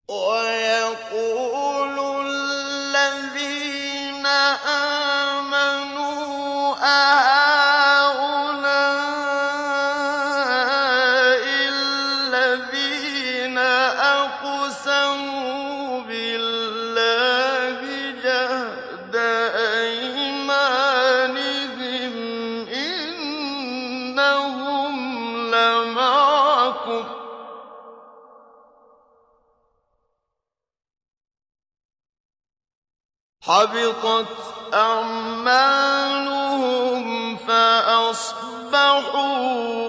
وَيَقُولُ الَّذِينَ آمَنُوا أَهَٰؤُلَاءِ الَّذِينَ أَقْسَمُوا بِاللَّهِ جَهْدَ أَيْمَانِهِمْ إِنَّهُمْ لَمَعَكُمْ ۚ حَبِطَتْ أَعْمَالُهُمْ فَأَصْبَحُوا